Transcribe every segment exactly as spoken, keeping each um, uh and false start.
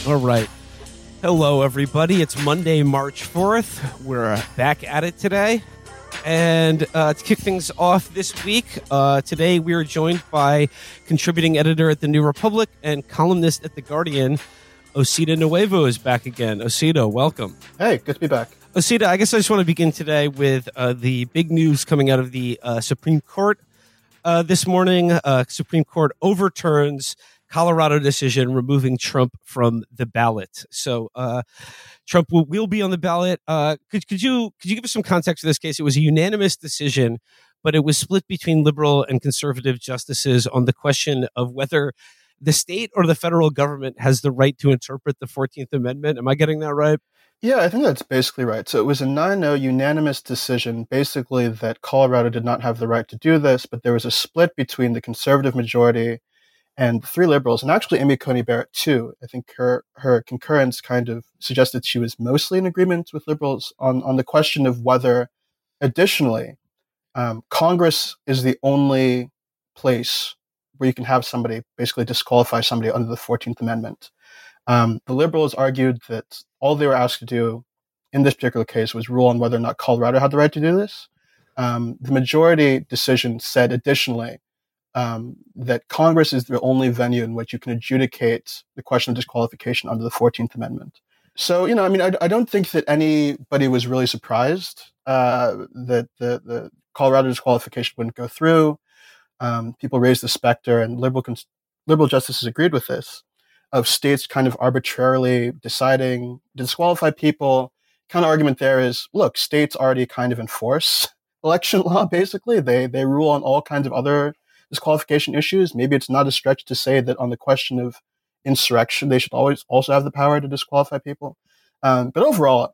All right. Hello, everybody. It's Monday, March fourth. We're back at it today. And uh, to kick things off this week, uh, today we are joined by contributing editor at The New Republic and columnist at The Guardian, Osita Nuevo is back again. Osita, welcome. Hey, good to be back. Osita, I guess I just want to begin today with uh, the big news coming out of the uh, Supreme Court uh, this morning. Uh, Supreme Court overturns Colorado decision removing Trump from the ballot. So uh, Trump will, will be on the ballot. Uh, could, could you could you give us some context for this case? It was a unanimous decision, but it was split between liberal and conservative justices on the question of whether the state or the federal government has the right to interpret the fourteenth Amendment. Am I getting that right? Yeah, I think that's basically right. So it was a nine oh unanimous decision, basically that Colorado did not have the right to do this, but there was a split between the conservative majority and three liberals, and actually Amy Coney Barrett too. I think her her concurrence kind of suggested she was mostly in agreement with liberals on, on the question of whether, additionally, um, Congress is the only place where you can have somebody basically disqualify somebody under the fourteenth Amendment. Um, the liberals argued that all they were asked to do in this particular case was rule on whether or not Colorado had the right to do this. Um, the majority decision said, additionally, Um, that Congress is the only venue in which you can adjudicate the question of disqualification under the fourteenth Amendment. So, you know, I mean, I, I don't think that anybody was really surprised uh, that the, the Colorado disqualification wouldn't go through. Um, people raised the specter, and liberal cons- liberal justices agreed with this, of states kind of arbitrarily deciding to disqualify people. Kind of argument there is, look, states already kind of enforce election law, basically. They they rule on all kinds of other disqualification issues. Maybe it's not a stretch to say that on the question of insurrection, they should always also have the power to disqualify people. Um, but overall,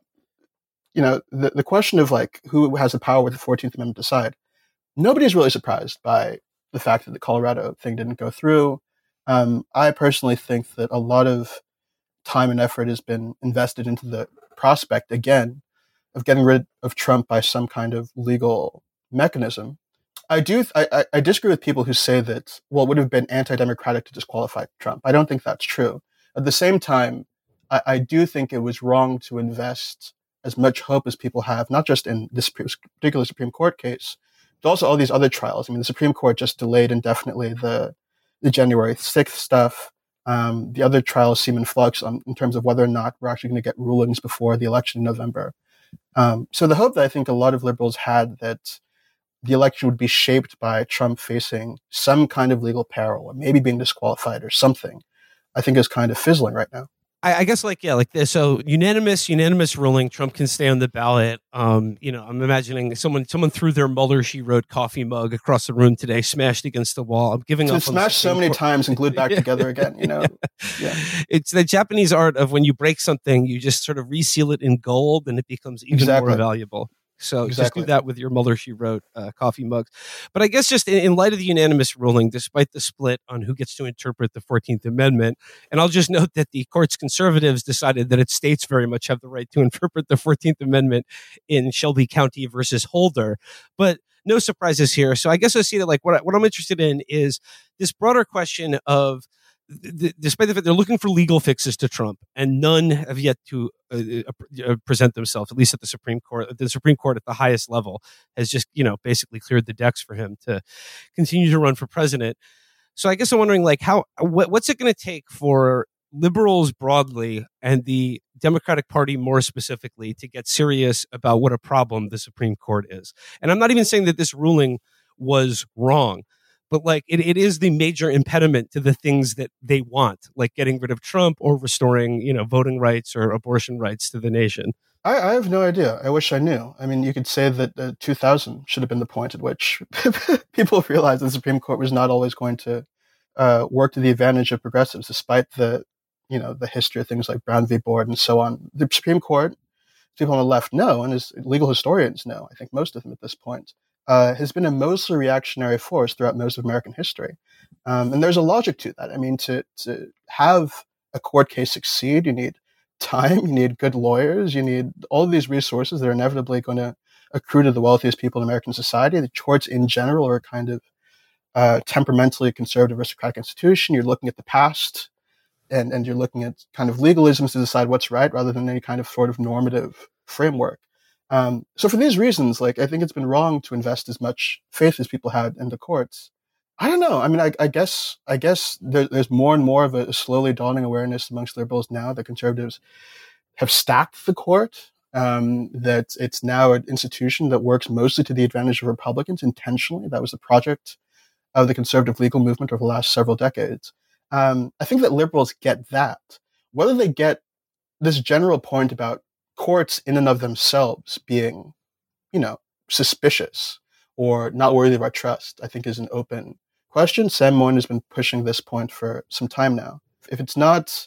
you know, the, the question of like who has the power with the fourteenth Amendment to decide, nobody's really surprised by the fact that the Colorado thing didn't go through. Um, I personally think that a lot of time and effort has been invested into the prospect, again, of getting rid of Trump by some kind of legal mechanism. I do. I, I disagree with people who say that, well, it would have been anti-democratic to disqualify Trump. I don't think that's true. At the same time, I, I do think it was wrong to invest as much hope as people have, not just in this particular Supreme Court case, but also all these other trials. I mean, the Supreme Court just delayed indefinitely the the January sixth stuff. Um, the other trials seem in flux on, in terms of whether or not we're actually going to get rulings before the election in November. Um, so the hope that I think a lot of liberals had that the election would be shaped by Trump facing some kind of legal peril or maybe being disqualified or something, I think is kind of fizzling right now. I, I guess like, yeah, like this. So unanimous, unanimous ruling, Trump can stay on the ballot. Um, you know, I'm imagining someone, someone threw their Mueller, she wrote coffee mug across the room today, smashed against the wall. I'm giving it's up. It's smashed so many Court. times and glued back together again, you know? yeah. yeah. It's the Japanese art of when you break something, you just sort of reseal it in gold and it becomes even exactly. more valuable. So exactly. just do that with your Mueller, she wrote uh, coffee mugs. But I guess just in, in light of the unanimous ruling, despite the split on who gets to interpret the fourteenth Amendment, and I'll just note that the court's conservatives decided that its states very much have the right to interpret the fourteenth Amendment in Shelby County versus Holder. But no surprises here. So I guess I see that like what, I, what I'm interested in is this broader question of The, despite the fact they're looking for legal fixes to Trump, and none have yet to uh, uh, present themselves, at least at the Supreme Court. The Supreme Court at the highest level has just, you know, basically cleared the decks for him to continue to run for president. So I guess I'm wondering, like, how what, what's it going to take for liberals broadly and the Democratic Party more specifically to get serious about what a problem the Supreme Court is? And I'm not even saying that this ruling was wrong, but like it, it is the major impediment to the things that they want, like getting rid of Trump or restoring, you know, voting rights or abortion rights to the nation. I, I have no idea. I wish I knew. I mean, you could say that uh, two thousand should have been the point at which people realized the Supreme Court was not always going to uh, work to the advantage of progressives, despite the, you know, the history of things like Brown v. Board and so on. The Supreme Court, people on the left know, and as legal historians know, I think most of them at this point, Uh, has been a mostly reactionary force throughout most of American history. Um, and there's a logic to that. I mean, to, to have a court case succeed, you need time, you need good lawyers, you need all of these resources that are inevitably going to accrue to the wealthiest people in American society. The courts in general are a kind of uh, temperamentally conservative aristocratic institution. You're looking at the past. and, and you're looking at kind of legalisms to decide what's right rather than any kind of sort of normative framework. Um, so for these reasons, like, I think it's been wrong to invest as much faith as people had in the courts. I don't know. I mean, I, I guess I guess there, there's more and more of a slowly dawning awareness amongst liberals now that conservatives have stacked the court, um, that it's now an institution that works mostly to the advantage of Republicans intentionally. That was the project of the conservative legal movement over the last several decades. Um, I think that liberals get that. Whether they get this general point about courts in and of themselves being, you know, suspicious or not worthy of our trust, I think is an open question. Sam Moyn has been pushing this point for some time now. If it's not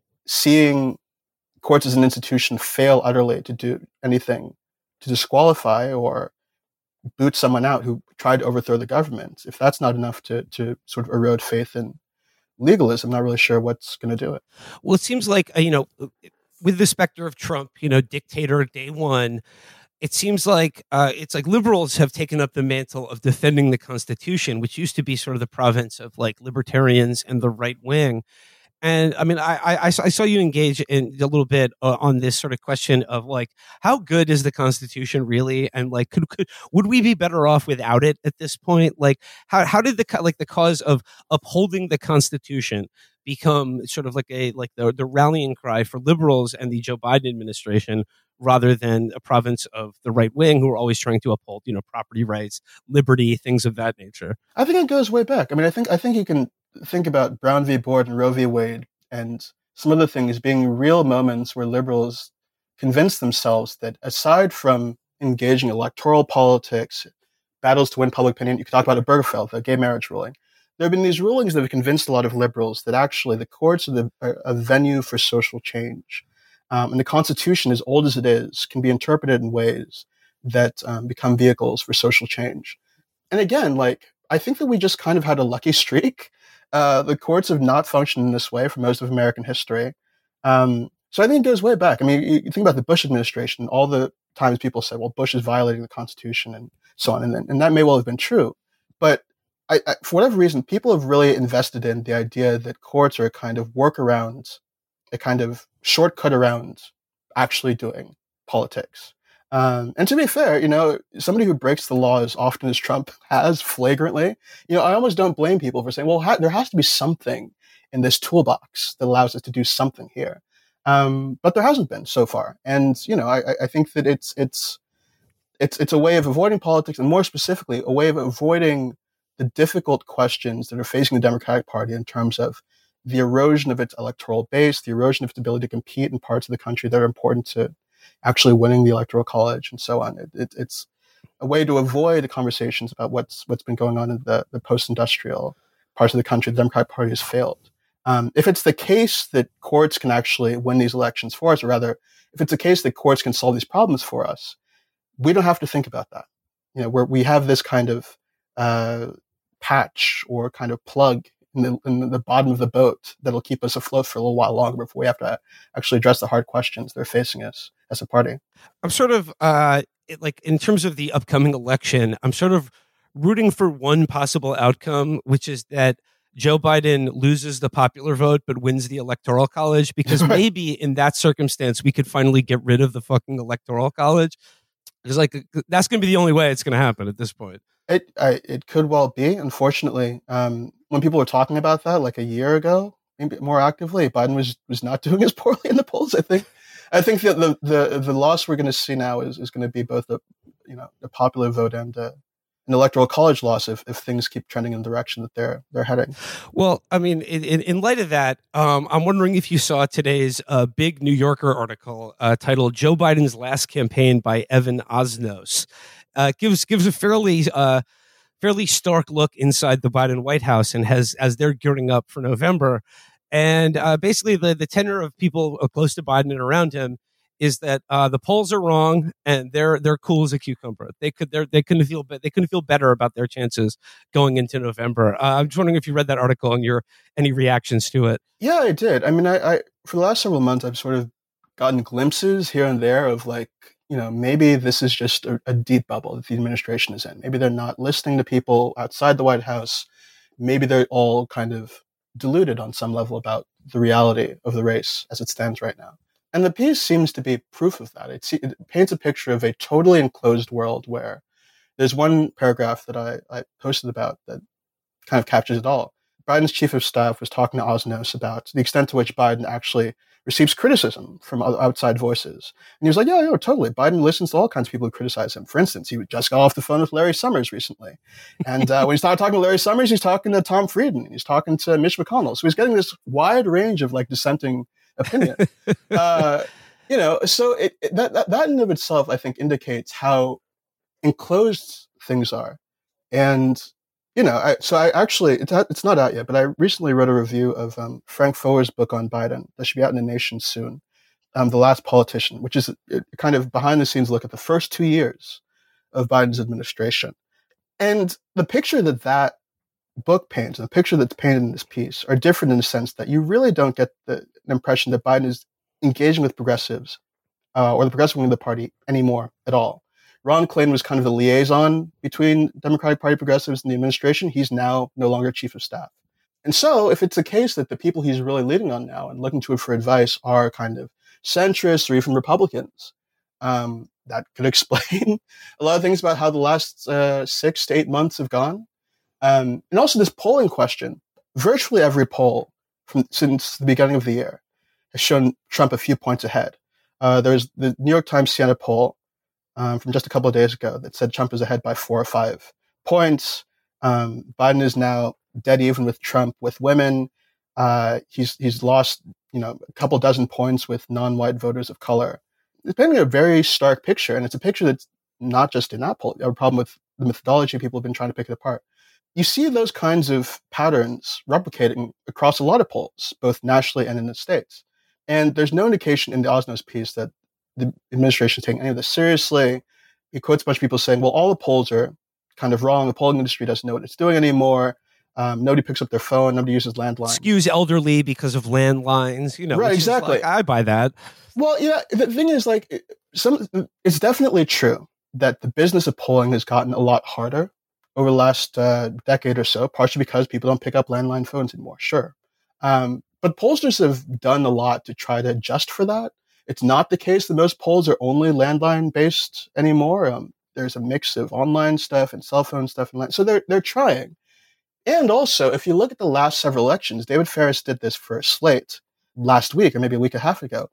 seeing courts as an institution fail utterly to do anything to disqualify or boot someone out who tried to overthrow the government, if that's not enough to, to sort of erode faith in legalism, I'm not really sure what's going to do it. Well, it seems like, uh, you know, with the specter of Trump, you know, dictator day one, it seems like uh, it's like liberals have taken up the mantle of defending the Constitution, which used to be sort of the province of like libertarians and the right wing. And I mean, I, I, I saw you engage in a little bit uh, on this sort of question of like, how good is the Constitution really? And like, could, could would we be better off without it at this point? Like, how how did the like the cause of upholding the Constitution become sort of like a like the, the rallying cry for liberals and the Joe Biden administration, rather than a province of the right wing who are always trying to uphold, you know, property rights, liberty, things of that nature? I think it goes way back. I mean, I think I think you can think about Brown v. Board and Roe v. Wade and some other things being real moments where liberals convinced themselves that aside from engaging electoral politics, battles to win public opinion, you could talk about Obergefell, the gay marriage ruling. There have been these rulings that have convinced a lot of liberals that actually the courts are, the, are a venue for social change. Um, and the Constitution, as old as it is, can be interpreted in ways that um, become vehicles for social change. And again, like, I think that we just kind of had a lucky streak. Uh, the courts have not functioned in this way for most of American history. Um, so I think it goes way back. I mean, you, you think about the Bush administration, all the times people say, well, Bush is violating the Constitution and so on. And, and that may well have been true. But I, I, for whatever reason, people have really invested in the idea that courts are a kind of workaround, a kind of shortcut around actually doing politics. Um, and to be fair, you know, somebody who breaks the law as often as Trump has flagrantly, you know, I almost don't blame people for saying, well, ha- there has to be something in this toolbox that allows us to do something here. Um, but there hasn't been so far. And, you know, I, I think that it's, it's, it's, it's a way of avoiding politics, and more specifically, a way of avoiding the difficult questions that are facing the Democratic Party in terms of the erosion of its electoral base, the erosion of its ability to compete in parts of the country that are important to actually winning the Electoral College, and so on. It, it, it's a way to avoid the conversations about what's what's been going on in the, the post-industrial parts of the country. The Democratic Party has failed. Um, if it's the case that courts can actually win these elections for us, or rather, if it's the case that courts can solve these problems for us, we don't have to think about that. You know, where we have this kind of uh, patch or kind of plug in the, in the bottom of the boat that'll keep us afloat for a little while longer before we have to actually address the hard questions that are facing us as a party. I'm sort of uh, it, like in terms of the upcoming election, I'm sort of rooting for one possible outcome, which is that Joe Biden loses the popular vote but wins the Electoral College, because Right. maybe in that circumstance we could finally get rid of the fucking Electoral College. Because like that's going to be the only way it's going to happen at this point. It I, it could well be. Unfortunately, um, when people were talking about that like a year ago, maybe more actively, Biden was was not doing as poorly in the polls. I think. I think that the the the loss we're going to see now is, is going to be both a you know a popular vote and a, an Electoral College loss if, if things keep trending in the direction that they're they're heading. Well, I mean, in, in, in light of that, um, I'm wondering if you saw today's uh, big New Yorker article uh, titled "Joe Biden's Last Campaign" by Evan Osnos. Uh, gives gives a fairly uh, fairly stark look inside the Biden White House, and has as they're gearing up for November. And uh, basically, the the tenor of people close to Biden and around him is that uh, the polls are wrong, and they're they're cool as a cucumber. They could they they couldn't feel they couldn't feel better about their chances going into November. Uh, I'm just wondering if you read that article and your any reactions to it. Yeah, I did. I mean, I, I for the last several months, I've sort of gotten glimpses here and there of like, you know, maybe this is just a, a deep bubble that the administration is in. Maybe they're not listening to people outside the White House. Maybe they're all kind of deluded on some level about the reality of the race as it stands right now. And the piece seems to be proof of that. It, it paints a picture of a totally enclosed world where there's one paragraph that I, I posted about that kind of captures it all. Biden's chief of staff was talking to Osnos about the extent to which Biden actually receives criticism from outside voices. And he was like, yeah, yeah, totally. Biden listens to all kinds of people who criticize him. For instance, he just got off the phone with Larry Summers recently. And uh, when he's not talking to Larry Summers, he's talking to Tom Frieden. He's talking to Mitch McConnell. So he's getting this wide range of like dissenting opinion. uh, you know, so it, it, that, that, that in of itself, I think, indicates how enclosed things are. And You know, I, so I actually, it's, it's not out yet, but I recently wrote a review of um, Frank Foer's book on Biden that should be out in the nation soon, um, The Last Politician, which is a, a kind of behind the scenes look at the first two years of Biden's administration. And the picture that that book paints and the picture that's painted in this piece are different in the sense that you really don't get the impression that Biden is engaging with progressives uh, or the progressive wing of the party anymore at all. Ron Klain was kind of the liaison between Democratic Party progressives and the administration. He's now no longer chief of staff. And so if it's the case that the people he's really leading on now and looking to him for advice are kind of centrists or even Republicans, um, that could explain a lot of things about how the last uh, six to eight months have gone. Um, and also this polling question, virtually every poll from since the beginning of the year has shown Trump a few points ahead. Uh, there's the New York Times Siena poll Um, from just a couple of days ago that said Trump is ahead by four or five points. Um, Biden is now dead even with Trump with women. Uh, he's he's lost you know a couple dozen points with non-white voters of color. It's painting a very stark picture, and it's a picture that's not just in that poll. You have a problem with the methodology. People have been trying to pick it apart. You see those kinds of patterns replicating across a lot of polls, both nationally and in the states. And there's no indication in the Osnos piece that the administration is taking any of this seriously. He quotes a bunch of people saying, well, all the polls are kind of wrong. The polling industry doesn't know what it's doing anymore. Um, nobody picks up their phone. Nobody uses landlines. Skews elderly because of landlines. You know, right, exactly. Like, I buy that. Well, yeah, the thing is, like, some, it's definitely true that the business of polling has gotten a lot harder over the last uh, decade or so, partially because people don't pick up landline phones anymore. Sure. Um, but pollsters have done a lot to try to adjust for that. It's not the case that most polls are only landline based anymore. Um, there's a mix of online stuff and cell phone stuff. And so they're, they're trying. And also, if you look at the last several elections, David Ferris did this for Slate last week or maybe a week and a half ago.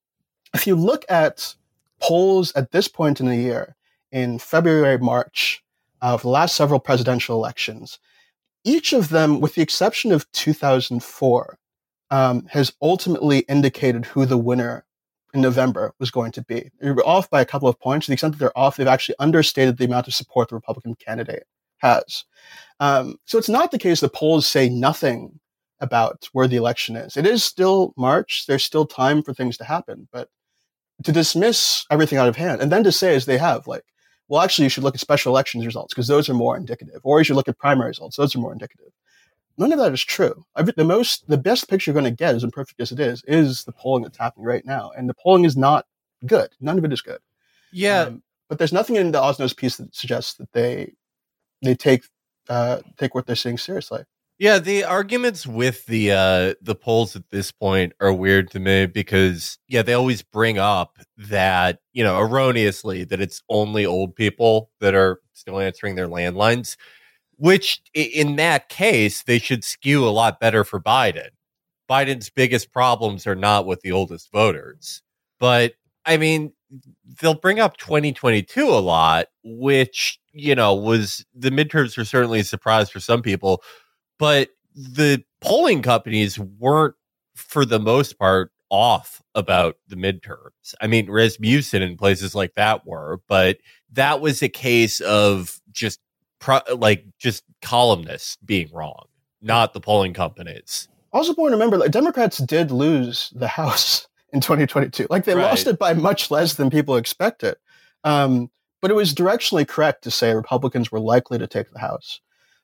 If you look at polls at this point in the year, in February, March, of the last several presidential elections, each of them, with the exception of two thousand four, um, has ultimately indicated who the winner in November was going to be. They were off by a couple of points. To the extent that they're off, they've actually understated the amount of support the Republican candidate has. Um, so it's not the case that polls say nothing about where the election is. It is still March. There's still time for things to happen. But to dismiss everything out of hand and then to say, as they have, like, well, actually, you should look at special elections results because those are more indicative. Or you should look at primary results. Those are more indicative. None of that is true. The most, the best picture you're going to get, as imperfect as it is, is the polling that's happening right now. And the polling is not good. None of it is good. Yeah. Um, but there's nothing in the Osnos piece that suggests that they they take uh, take what they're saying seriously. Yeah, the arguments with the uh, the polls at this point are weird to me because, yeah, they always bring up that, you know, erroneously that it's only old people that are still answering their landlines. Which, in that case, they should skew a lot better for Biden. Biden's biggest problems are not with the oldest voters. But, I mean, they'll bring up twenty twenty-two a lot, which, you know, was the midterms were certainly a surprise for some people. But the polling companies weren't, for the most part, off about the midterms. I mean, Rasmussen and places like that were, but that was a case of just Pro, like just columnists being wrong, not the polling companies. Also important to remember, like, Democrats did lose the House in twenty twenty-two. Like they right. lost it by much less than people expected. Um, but it was directionally correct to say Republicans were likely to take the House.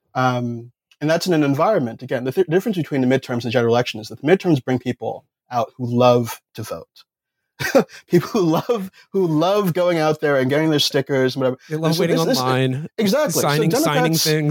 Um, and that's in an environment, again, the th- difference between the midterms and the general election is that the midterms bring people out who love to vote. People who love who love going out there and getting their stickers and whatever. They love so waiting this, online. This, exactly. Signing, so signing things.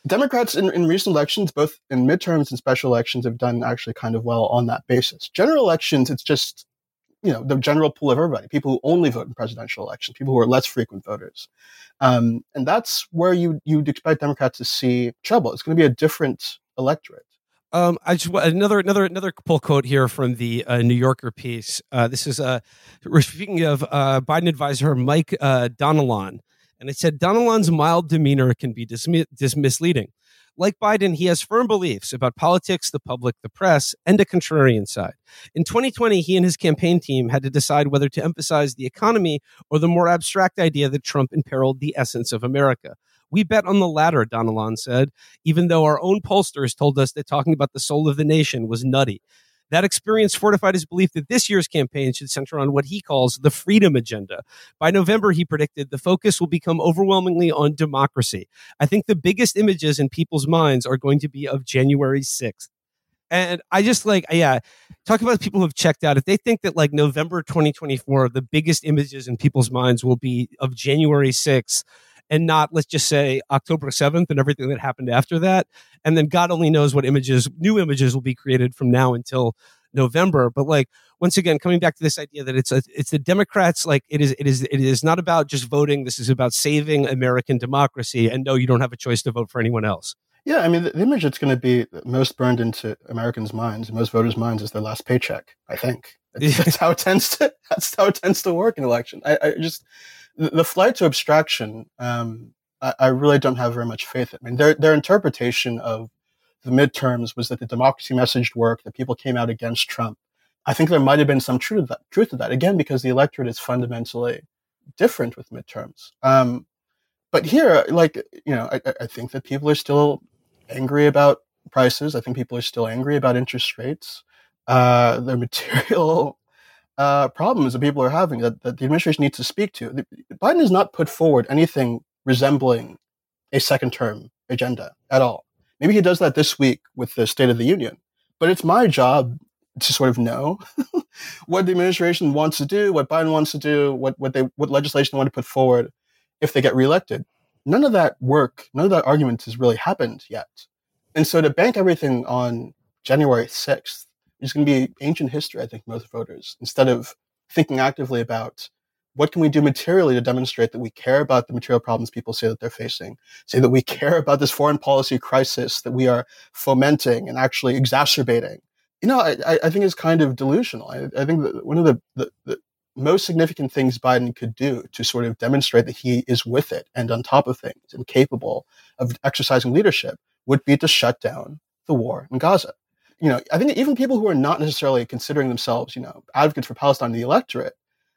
Democrats in, in recent elections, both in midterms and special elections, have done actually kind of well on that basis. General elections, it's just, you know, the general pool of everybody, people who only vote in presidential elections, people who are less frequent voters. Um, and that's where you, you'd expect Democrats to see trouble. It's going to be a different electorate. Um, I just another another another pull quote here from the uh, New Yorker piece. Uh, this is uh, we're speaking of uh, Biden advisor Mike uh, Donilon, and it said Donilon's mild demeanor can be dismi- dis- misleading. Like Biden, he has firm beliefs about politics, the public, the press, and a contrarian side. In twenty twenty, he and his campaign team had to decide whether to emphasize the economy or the more abstract idea that Trump imperiled the essence of America. We bet on the latter, Donilon said, even though our own pollsters told us that talking about the soul of the nation was nutty. That experience fortified his belief that this year's campaign should center on what he calls the freedom agenda. By November, he predicted the focus will become overwhelmingly on democracy. I think the biggest images in people's minds are going to be of January sixth. And I just like, yeah, talk about people who have checked out. If they think that like November twenty twenty-four, the biggest images in people's minds will be of January sixth, and not, let's just say, October seventh and everything that happened after that. And then God only knows what images, new images will be created from now until November. But like, once again, coming back to this idea that it's a, it's the Democrats, like it is, it is, it is not about just voting. This is about saving American democracy. And no, you don't have a choice to vote for anyone else. Yeah, I mean, the, the image that's going to be most burned into Americans' minds, most voters' minds, is their last paycheck, I think. That's, that's how it tends to, that's how it tends to work in election. I, I just, the flight to abstraction, um, I, I really don't have very much faith in. I mean, their their interpretation of the midterms was that the democracy message worked, that people came out against Trump. I think there might have been some truth to that, truth to that. Again, because the electorate is fundamentally different with midterms. Um, but here, like, you know, I, I think that people are still angry about prices. I think people are still angry about interest rates. Uh, their material Uh, problems that people are having that, that the administration needs to speak to. The, Biden has not put forward anything resembling a second term agenda at all. Maybe he does that this week with the State of the Union, but it's my job to sort of know what the administration wants to do, what Biden wants to do, what, what they, what legislation they want to put forward if they get reelected. None of that work, none of that argument has really happened yet. And so to bank everything on January sixth, is going to be ancient history, I think, most voters, instead of thinking actively about what can we do materially to demonstrate that we care about the material problems people say that they're facing, say that we care about this foreign policy crisis that we are fomenting and actually exacerbating. You know, I, I think is kind of delusional. I, I think that one of the, the, the most significant things Biden could do to sort of demonstrate that he is with it and on top of things and capable of exercising leadership would be to shut down the war in Gaza. You know, I think even people who are not necessarily considering themselves, you know, advocates for Palestine in the electorate,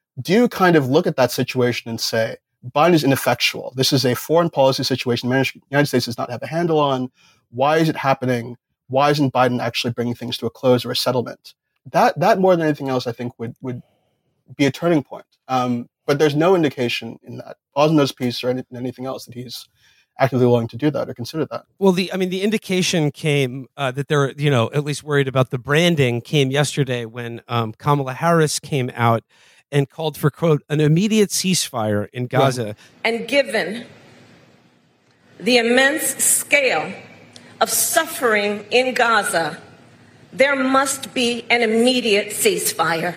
do kind of look at that situation and say, Biden is ineffectual. This is a foreign policy situation the United States does not have a handle on. Why is it happening? Why isn't Biden actually bringing things to a close or a settlement? That, that more than anything else, I think would, would be a turning point. Um, but there's no indication in that Osno's piece or any, anything else that he's actively willing to do that or consider that. Well, the I mean, the indication came uh, that they're, you know, at least worried about the branding came yesterday when um, Kamala Harris came out and called for, quote, an immediate ceasefire in Gaza. Right. And given the immense scale of suffering in Gaza, there must be an immediate ceasefire.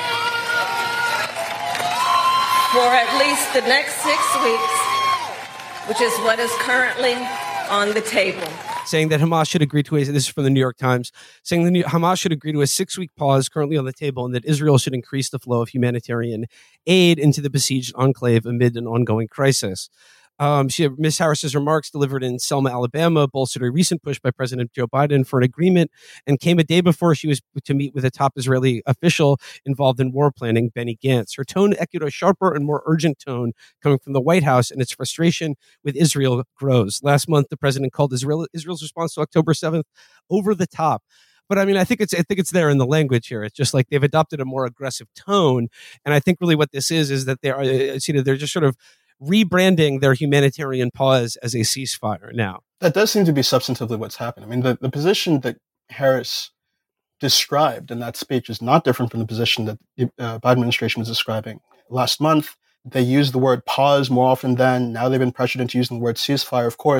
For at least the next six weeks, which is what is currently on the table. Saying that Hamas should agree to a, this is from the New York Times, saying that Hamas should agree to a six-week pause currently on the table and that Israel should increase the flow of humanitarian aid into the besieged enclave amid an ongoing crisis. Um, she, Miz Harris's remarks delivered in Selma, Alabama, bolstered a recent push by President Joe Biden for an agreement and came a day before she was to meet with a top Israeli official involved in war planning, Benny Gantz. Her tone echoed a sharper and more urgent tone coming from the White House, and its frustration with Israel grows. Last month, the president called Israel, Israel's response to October seventh over the top. But I mean, I think it's I think it's there in the language here. It's just like they've adopted a more aggressive tone, and I think really what this is is that they are, you know, they're just sort of rebranding their humanitarian pause as a ceasefire now. That does seem to be substantively what's happened. I mean, the, the position that Harris described in that speech is not different from the position that the uh, Biden administration was describing last month. They used the word pause more often than now they've been pressured into using the word ceasefire. Of course,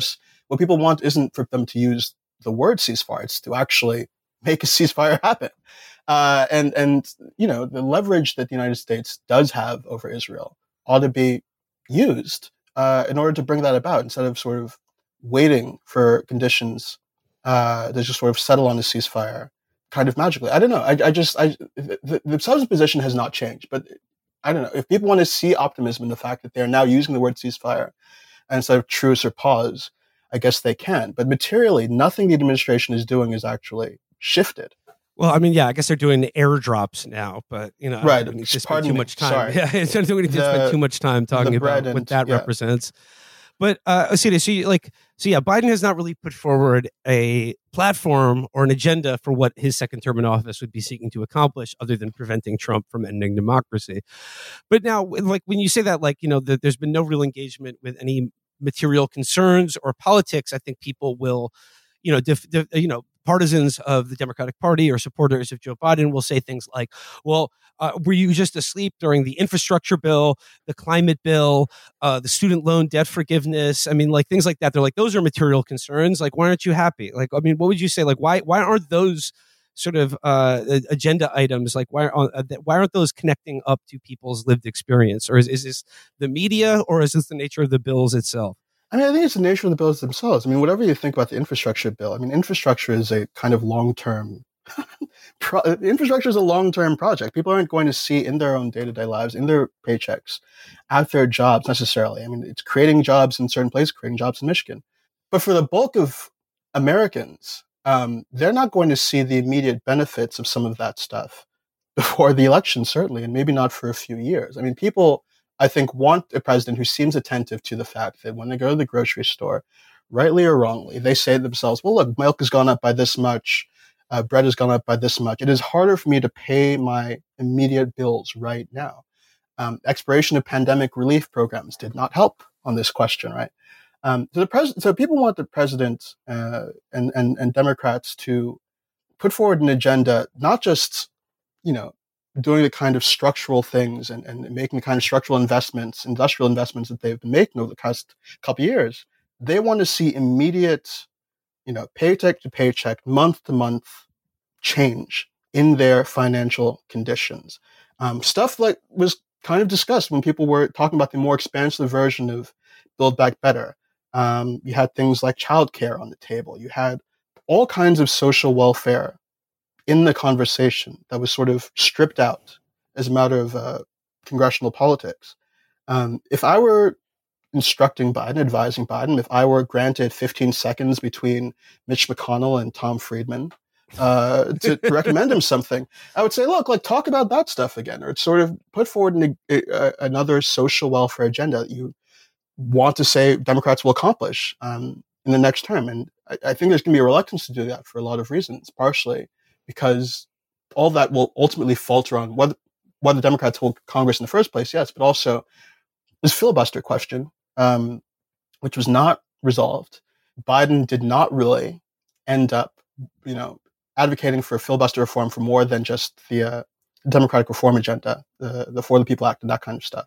what people want isn't for them to use the word ceasefire; it's to actually make a ceasefire happen. Uh, and and you know, the leverage that the United States does have over Israel ought to be used uh, in order to bring that about, instead of sort of waiting for conditions uh, to just sort of settle on a ceasefire kind of magically. I don't know. I, I just I the, the Saudis' position has not changed, but I don't know if people want to see optimism in the fact that they are now using the word ceasefire instead of truce or pause. I guess they can, but materially, nothing the administration is doing is actually shifted. Well, I mean, yeah, I guess they're doing airdrops now, but you know, right. we need to spend Pardon too me. much time. Sorry. Yeah, I don't think we need to The- spend too much time talking the about bread what and- that yeah. represents. But uh, see, so you, like, so yeah, Biden has not really put forward a platform or an agenda for what his second term in office would be seeking to accomplish, other than preventing Trump from ending democracy. But now, like, when you say that, like, you know, that there's been no real engagement with any material concerns or politics, I think people will, you know, dif- dif- you know, partisans of the Democratic Party or supporters of Joe Biden will say things like, well, uh, were you just asleep during the infrastructure bill, the climate bill, uh, the student loan debt forgiveness? I mean, like, things like that. They're like, those are material concerns. Like, why aren't you happy? Like, I mean, what would you say? Like, why why aren't those sort of uh, agenda items, like, why, uh, why aren't those connecting up to people's lived experience? Or is, is this the media, or is this the nature of the bills itself? I mean, I think it's the nature of the bills themselves. I mean, whatever you think about the infrastructure bill, I mean, infrastructure is a kind of long-term, pro- infrastructure is a long-term project. People aren't going to see in their own day-to-day lives, in their paychecks, at their jobs necessarily. I mean, it's creating jobs in certain places, creating jobs in Michigan. But for the bulk of Americans, um, they're not going to see the immediate benefits of some of that stuff before the election, certainly, and maybe not for a few years. I mean, people, I think, want a president who seems attentive to the fact that when they go to the grocery store, rightly or wrongly, they say to themselves, well, look, milk has gone up by this much, uh, bread has gone up by this much. It is harder for me to pay my immediate bills right now. Um, expiration of pandemic relief programs did not help on this question, right? Um, so, the pres- so people want the president uh, and, and, and Democrats to put forward an agenda, not just, you know, doing the kind of structural things and, and making the kind of structural investments, industrial investments that they've been making over the past couple of years. They want to see immediate, you know, paycheck to paycheck, month to month change in their financial conditions. Um, stuff like was kind of discussed when people were talking about the more expansive version of Build Back Better. Um, you had things like childcare on the table. You had all kinds of social welfare in the conversation that was sort of stripped out as a matter of uh, congressional politics. Um, if I were instructing Biden, advising Biden, if I were granted fifteen seconds between Mitch McConnell and Tom Friedman uh, to, to recommend him something, I would say, look, like, talk about that stuff again, or sort of put forward an, a, another social welfare agenda that you want to say Democrats will accomplish um, in the next term. And I, I think there's going to be a reluctance to do that for a lot of reasons, partially because all that will ultimately falter on whether, whether Democrats hold Congress in the first place, yes, but also this filibuster question, um, which was not resolved. Biden did not really end up, you know, advocating for filibuster reform for more than just the uh, Democratic reform agenda, the, the For the People Act and that kind of stuff.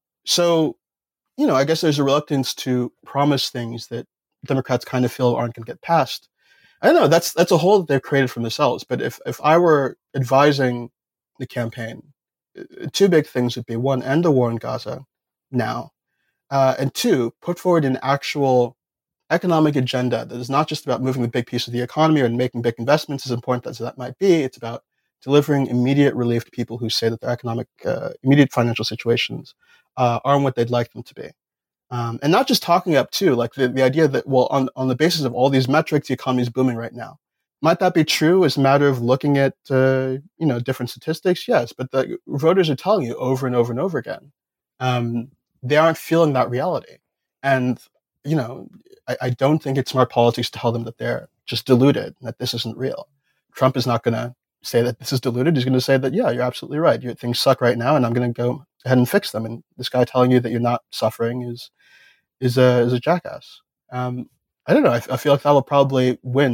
So, you know, I guess there's a reluctance to promise things that Democrats kind of feel aren't going to get passed. I don't know. That's that's a hole that they've created for themselves. But if, if I were advising the campaign, two big things would be, one, end the war in Gaza now, uh, and two, put forward an actual economic agenda that is not just about moving the big piece of the economy or making big investments, as important as that might be. It's about delivering immediate relief to people who say that their economic, uh, immediate financial situations uh, aren't what they'd like them to be. Um, and not just talking up too, like the, the idea that, well, on, on the basis of all these metrics, the economy is booming right now. Might that be true as a matter of looking at, uh, you know, different statistics? Yes, but the voters are telling you over and over and over again, um, they aren't feeling that reality. And, you know, I, I don't think it's smart politics to tell them that they're just deluded, that this isn't real. Trump is not going to say that this is deluded. He's going to say that, yeah, you're absolutely right. Your things suck right now, and I'm going to go ahead and fix them. And this guy telling you that you're not suffering is is a is a jackass. Um, I don't know. I, I feel like that will probably win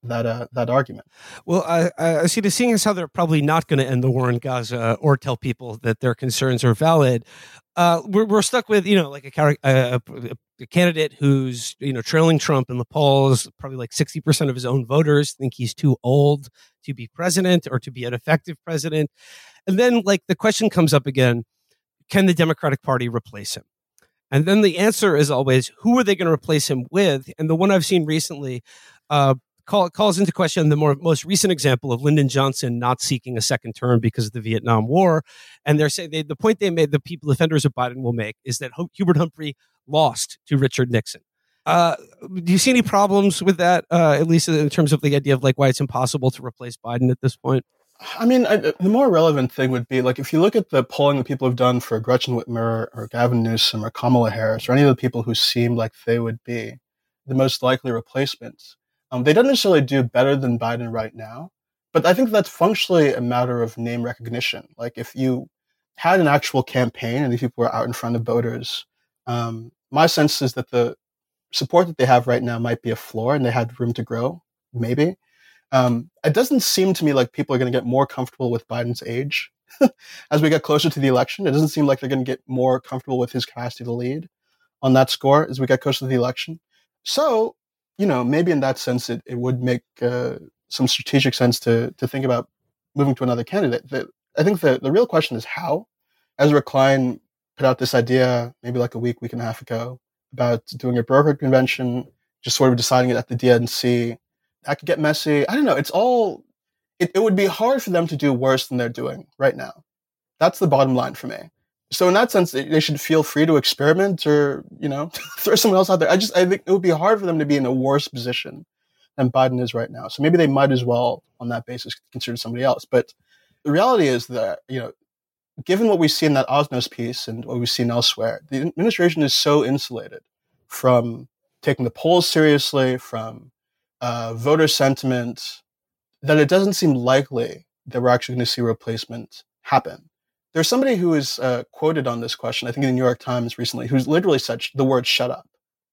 that uh, that argument. Well, I, I see. The seeing as how they're probably not going to end the war in Gaza or tell people that their concerns are valid, uh, we're we're stuck with you know like a, a, a candidate who's you know trailing Trump in the polls. Probably like sixty percent of his own voters think he's too old to be president or to be an effective president. And then like the question comes up again: can the Democratic Party replace him? And then the answer is always, who are they going to replace him with? And the one I've seen recently uh, call, calls into question the more most recent example of Lyndon Johnson not seeking a second term because of the Vietnam War. And they're saying they, the point they made, the people defenders of Biden will make, is that Hubert Humphrey lost to Richard Nixon. Uh, do you see any problems with that, uh, at least in terms of the idea of like why it's impossible to replace Biden at this point? I mean, I, the more relevant thing would be, like, if you look at the polling that people have done for Gretchen Whitmer or Gavin Newsom or Kamala Harris or any of the people who seem like they would be the most likely replacements, um, they don't necessarily do better than Biden right now. But I think that's functionally a matter of name recognition. Like, if you had an actual campaign and these people were out in front of voters, um, my sense is that the support that they have right now might be a floor and they had room to grow, maybe. Um, it doesn't seem to me like people are going to get more comfortable with Biden's age as we get closer to the election. It doesn't seem like they're going to get more comfortable with his capacity to lead on that score as we get closer to the election. So, you know, maybe in that sense, it, it would make uh, some strategic sense to to think about moving to another candidate. The, I think the, the real question is how. Ezra Klein put out this idea maybe like a week, week and a half ago about doing a broker convention, just sort of deciding it at the D N C. That could get messy. I don't know. It's all, it, it would be hard for them to do worse than they're doing right now. That's the bottom line for me. So in that sense, they, they should feel free to experiment or, you know, throw someone else out there. I just, I think it would be hard for them to be in a worse position than Biden is right now. So maybe they might as well, on that basis, consider somebody else. But the reality is that, you know, given what we see in that Osnos piece and what we've seen elsewhere, the administration is so insulated from taking the polls seriously, from Uh, voter sentiment, that it doesn't seem likely that we're actually going to see a replacement happen. There's somebody who is uh, quoted on this question, I think in the New York Times recently, who's literally said the word "shut up."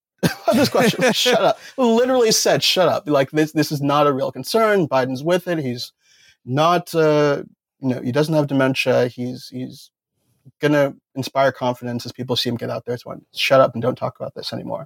This question, shut up. Literally said, "Shut up." Like this, this is not a real concern. Biden's with it. He's not, uh, you know, he doesn't have dementia. He's he's gonna inspire confidence as people see him get out there. So shut up and don't talk about this anymore,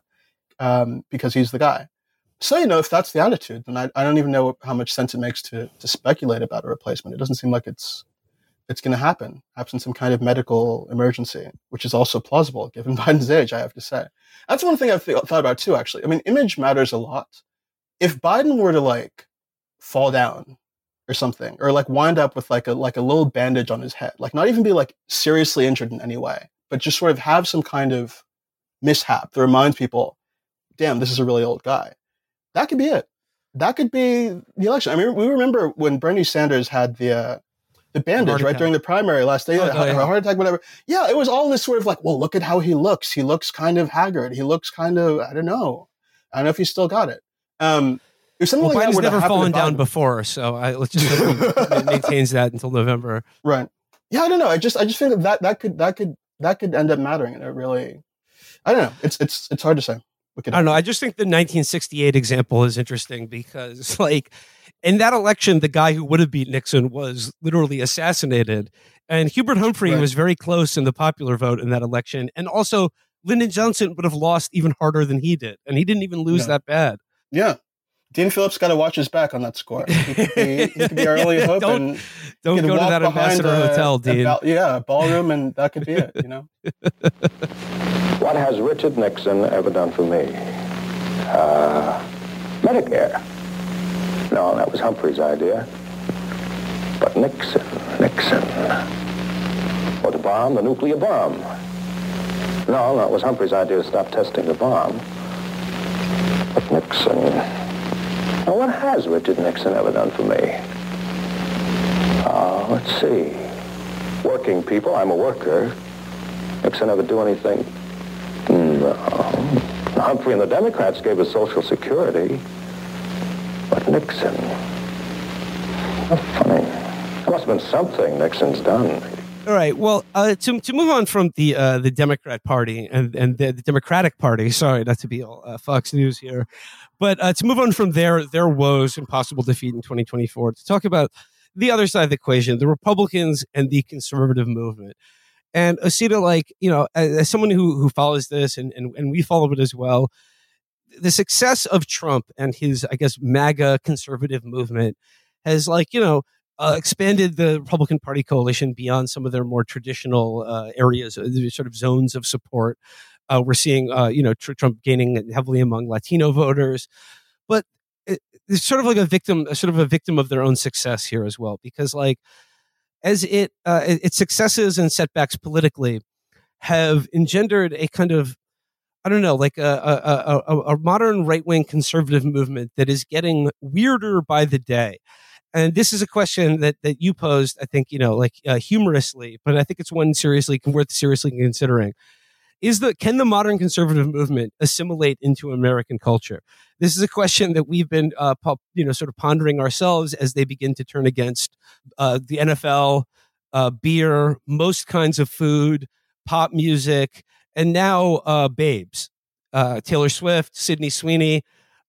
um, because he's the guy. So, you know, if that's the attitude, then I, I don't even know how much sense it makes to to speculate about a replacement. It doesn't seem like it's it's going to happen, absent some kind of medical emergency, which is also plausible given Biden's age, I have to say. That's one thing I've th- thought about too, actually. I mean, image matters a lot. If Biden were to like fall down or something, or like wind up with like a like a little bandage on his head, like not even be like seriously injured in any way, but just sort of have some kind of mishap that reminds people, damn, this is a really old guy. That could be it. That could be the election. I mean, we remember when Bernie Sanders had the uh, the bandage right during the primary last day, oh, a, yeah. a heart attack, whatever. Yeah, it was all this sort of like, well, look at how he looks. He looks kind of haggard. He looks kind of, I don't know. I don't know if he's still got it. Um, if something well, like Biden's that never fallen down Biden, before, so I, let's just hope he maintains that until November. Right. Yeah, I don't know. I just I just think that, that that could that could that could end up mattering, and it really, I don't know. It's it's it's hard to say. I don't know. I just think the nineteen sixty-eight example is interesting because, like, in that election, the guy who would have beat Nixon was literally assassinated. And Hubert Humphrey right. was very close in the popular vote in that election. And also, Lyndon Johnson would have lost even harder than he did. And he didn't even lose no. that bad. Yeah. Dean Phillips got to watch his back on that score. He could be, he could be our only hope. don't and don't go to that Ambassador a, Hotel, Dean. A, yeah, a ballroom, and that could be it, you know? What has Richard Nixon ever done for me? Uh, Medicare. No, that was Humphrey's idea. But Nixon, Nixon. Or the bomb, the nuclear bomb. No, that was Humphrey's idea to stop testing the bomb. But Nixon. Now, what has Richard Nixon ever done for me? Uh, let's see. Working people, I'm a worker. Nixon ever do anything? No. Humphrey and the Democrats gave us Social Security. But Nixon... How funny. There must have been something Nixon's done. All right. Well, uh, to to move on from the uh, the Democrat Party and and the, the Democratic Party. Sorry, not to be all uh, Fox News here, but uh, to move on from their their woes and possible defeat in twenty twenty-four, to talk about the other side of the equation, the Republicans and the conservative movement. And Osita, like, you know, as, as someone who who follows this, and, and and we follow it as well, the success of Trump and his, I guess, MAGA conservative movement has, like, you know, uh, expanded the Republican Party coalition beyond some of their more traditional uh, areas, uh, sort of zones of support. Uh, we're seeing, uh, you know, tr- Trump gaining heavily among Latino voters, but it, it's sort of like a victim, sort of a victim of their own success here as well, because, like, as it uh, its successes and setbacks politically have engendered a kind of, I don't know, like a, a, a, a modern right-wing conservative movement that is getting weirder by the day. And this is a question that, that you posed, I think, you know, like uh, humorously, but I think it's one seriously worth seriously considering. Is the can the modern conservative movement assimilate into American culture? This is a question that we've been, uh, you know, sort of pondering ourselves as they begin to turn against uh, the N F L, uh, beer, most kinds of food, pop music, and now uh, babes, uh, Taylor Swift, Sydney Sweeney.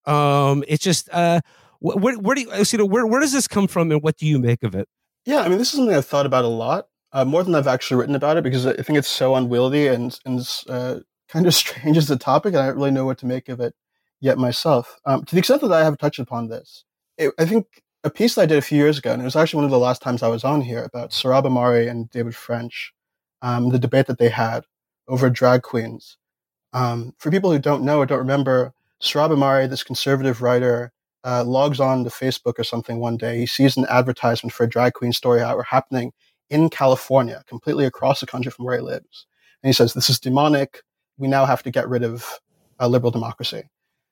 Um, it's just uh, where, where do you, you know, where where does this come from, and what do you make of it? Yeah, I mean, this is something I've thought about a lot. Uh, more than I've actually written about it, because I think it's so unwieldy and, and uh, kind of strange as a topic, and I don't really know what to make of it yet myself. Um, to the extent that I have touched upon this, it, I think a piece that I did a few years ago, and it was actually one of the last times I was on here, about Sohrab Ahmari and David French, um, the debate that they had over drag queens. Um, for people who don't know or don't remember, Sohrab Ahmari, this conservative writer, uh, logs on to Facebook or something one day. He sees an advertisement for a drag queen story hour happening in California, completely across the country from where he lives. And he says, this is demonic. We now have to get rid of uh, liberal democracy.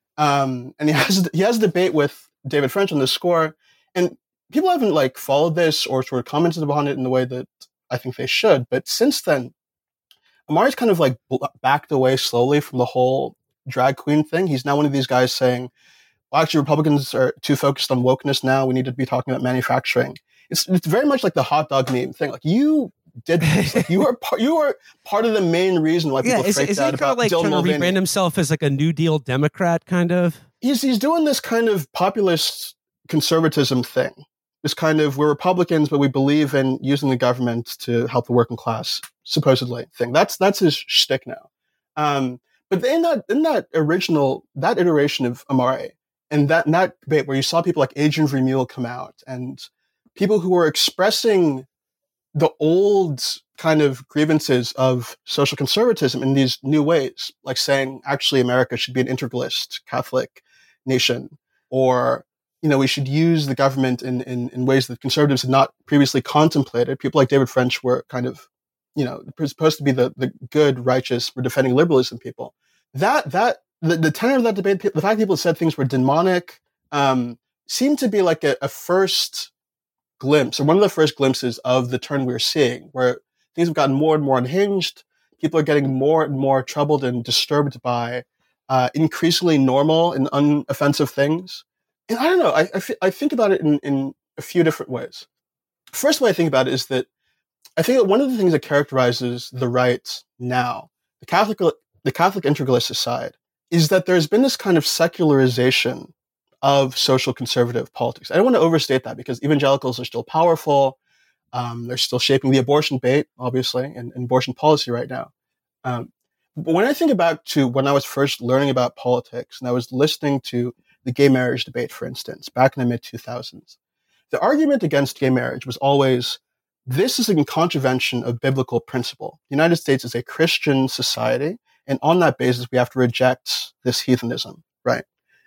Um, and he has he has a debate with David French on this score. And people haven't like followed this or sort of commented upon it in the way that I think they should. But since then, Ahmari's kind of like backed away slowly from the whole drag queen thing. He's now one of these guys saying, well, actually, Republicans are too focused on wokeness now. We need to be talking about manufacturing. It's it's very much like the hot dog meme thing. Like, you did this. Like, you were part, you were part of the main reason why people yeah, is, freaked is out he about like Dylan trying Mulvaney. to rebrand himself as like a New Deal Democrat, kind of? He's he's doing this kind of populist conservatism thing. This kind of, we're Republicans, but we believe in using the government to help the working class, supposedly, thing. That's that's his shtick now. Um, but in that in that original that iteration of Ahmari, and that in that debate where you saw people like Adrian Vermeule come out and people who were expressing the old kind of grievances of social conservatism in these new ways, like saying, actually, America should be an integralist Catholic nation, or, you know, we should use the government in, in, in ways that conservatives had not previously contemplated. People like David French were kind of, you know, supposed to be the, the good, righteous, we're defending liberalism people. That, that, the, the tenor of that debate, the fact people said things were demonic, um, seemed to be like a, a first glimpse, or one of the first glimpses of the turn we're seeing, where things have gotten more and more unhinged. People are getting more and more troubled and disturbed by uh, increasingly normal and unoffensive things. And I don't know, I, I, f- I think about it in, in a few different ways. First way I think about it is that I think that one of the things that characterizes the right now, the Catholic, the Catholic integralist side, is that there's been this kind of secularization of social conservative politics. I don't want to overstate that, because evangelicals are still powerful. Um, they're still shaping the abortion debate, obviously, and, and abortion policy right now. Um, but when I think about to when I was first learning about politics, and I was listening to the gay marriage debate, for instance, back in the mid two thousands, the argument against gay marriage was always, this is in contravention of biblical principle. The United States is a Christian society, and on that basis, we have to reject this heathenism, right?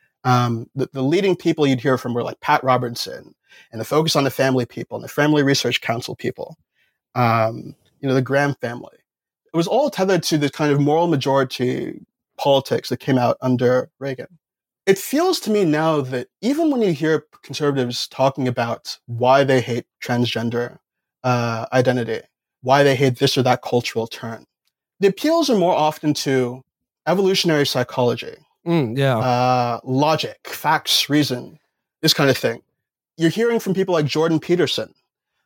Um, the, the leading people you'd hear from were like Pat Robertson, and the Focus on the Family people, and the Family Research Council people, um, you know, the Graham family. It was all tethered to the kind of moral majority politics that came out under Reagan. It feels to me now that even when you hear conservatives talking about why they hate transgender uh, identity, why they hate this or that cultural turn, the appeals are more often to evolutionary psychology, Mm, yeah. uh, logic, facts, reason, this kind of thing. You're hearing from people like Jordan Peterson,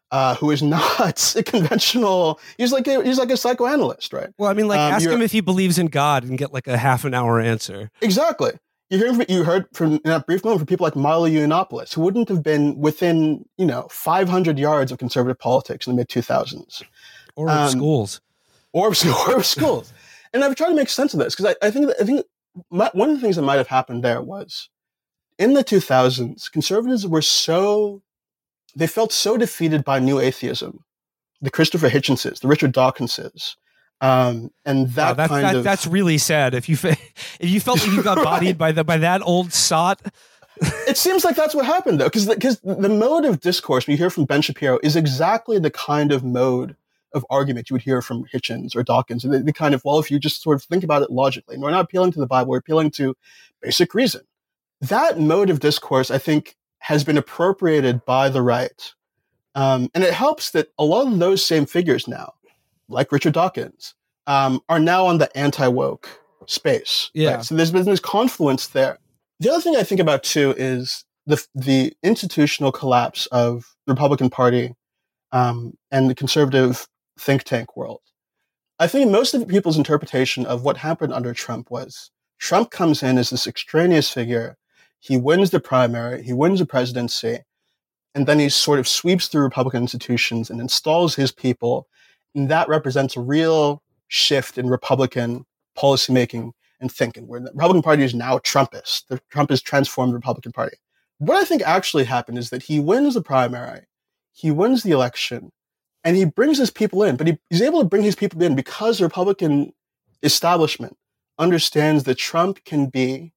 uh, who is not a conventional. He's like a, he's like a psychoanalyst, right? Well, I mean, like, Um, ask you're- him if he believes in God and get like a half an hour answer. Exactly. You heard, you heard from in that brief moment from people like Milo Yiannopoulos, who wouldn't have been within, you know, five hundred yards of conservative politics in the mid two thousands. Or Um, schools. Or, or schools. And I've tried to make sense of this because I, I think that, I think my, one of the things that might have happened there was in the two thousands, conservatives were so, they felt so defeated by new atheism, the Christopher Hitchenses, the Richard Dawkinses. Um, and that Wow, that, kind that, of that's really sad. If you fe- if you felt like you got bodied by the by that old sot, it seems like that's what happened though, because because the, the mode of discourse we hear from Ben Shapiro is exactly the kind of mode of argument you would hear from Hitchens or Dawkins. And the, the kind of, well, if you just sort of think about it logically, and we're not appealing to the Bible, we're appealing to basic reason. That mode of discourse, I think, has been appropriated by the right. Um, and it helps that a lot of those same figures now, like Richard Dawkins, um, are now on the anti-woke space. Yeah. Right? So there's been this confluence there. The other thing I think about, too, is the the institutional collapse of the Republican Party um, and the conservative think tank world. I think most of people's interpretation of what happened under Trump was Trump comes in as this extraneous figure. He wins the primary, he wins the presidency, and then he sort of sweeps through Republican institutions and installs his people. And that represents a real shift in Republican policymaking and thinking, where the Republican Party is now Trumpist. The Trump has transformed the Republican Party. What I think actually happened is that he wins the primary, he wins the election, and he brings his people in. But he, he's able to bring his people in because the Republican establishment understands that Trump can be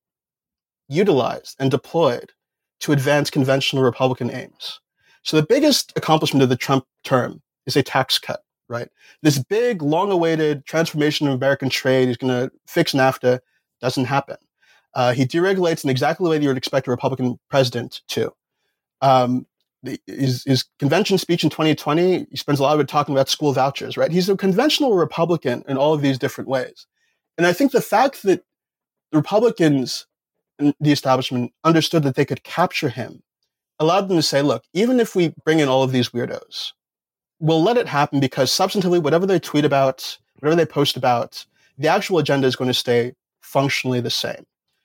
utilized and deployed to advance conventional Republican aims. So the biggest accomplishment of the Trump term is a tax cut, right? This big, long-awaited transformation of American trade, he's going to fix NAFTA, doesn't happen. Uh, he deregulates in exactly the way that you would expect a Republican president to. Um, the, his, his convention speech in twenty twenty, he spends a lot of it talking about school vouchers, right? He's a conventional Republican in all of these different ways. And I think the fact that the Republicans in the establishment understood that they could capture him allowed them to say, look, even if we bring in all of these weirdos, we'll let it happen because substantively, whatever they tweet about, whatever they post about, the actual agenda is going to stay functionally the same.